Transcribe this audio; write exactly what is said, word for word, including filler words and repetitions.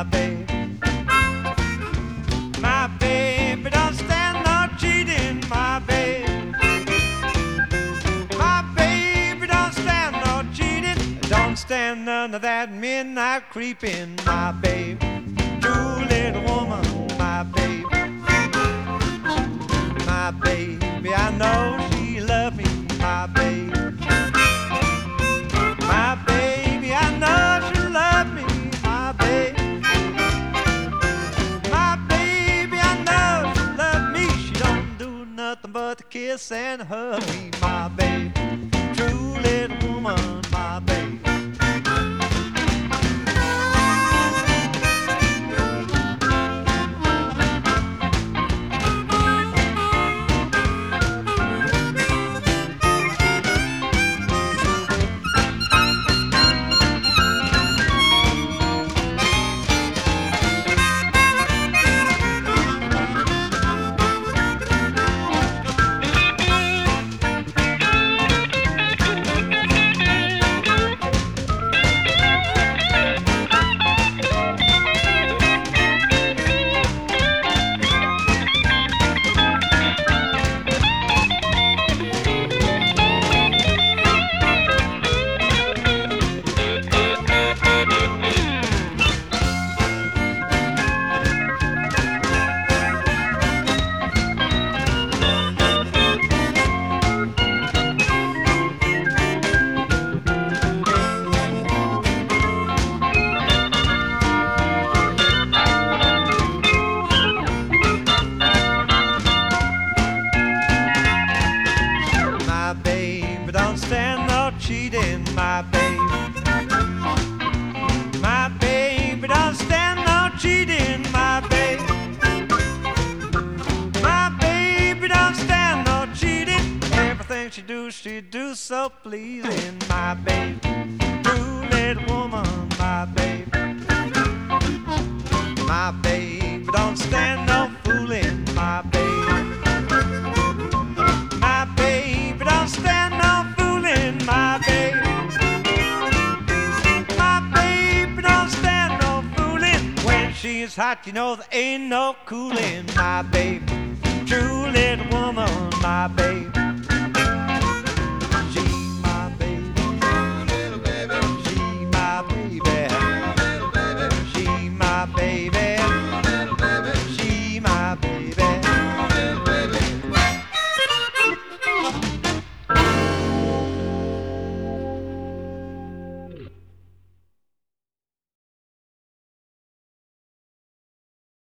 my babe. My baby don't stand no cheating, my babe. My baby don't stand no cheating, don't stand none of that midnight creeping, my babe. True little woman, my babe. My baby, I know she loves me, my babe. My baby, I know she loves me, my babe. My baby, I know she loves me. She don't do nothing but to kiss and hug me, my babe. True little woman, my babe. Don't stand no cheating, my babe. My baby don't stand no cheating, my babe. My baby don't stand no cheating. Everything she do, she do so pleasing, my babe. True little woman, my babe. My baby don't stand no fooling, my babe. My baby don't stand no my babe. My baby don't stand no fooling. When she's hot, you know there ain't no cooling, my babe. Truly